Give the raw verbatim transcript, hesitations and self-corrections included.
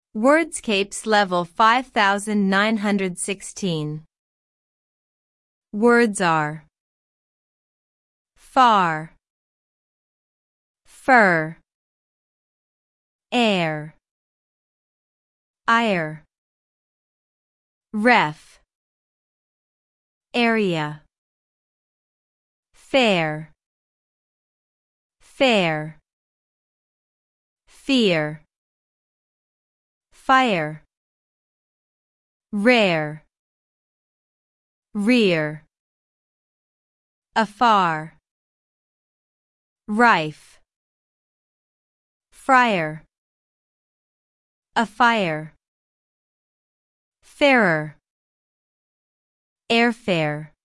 Wordscapes level five thousand nine hundred sixteen. Words are far, fur, air, ire, ref, area, fair, fair, fear, fire, rare, rear, afar, rife, friar, afire, fairer, airfare.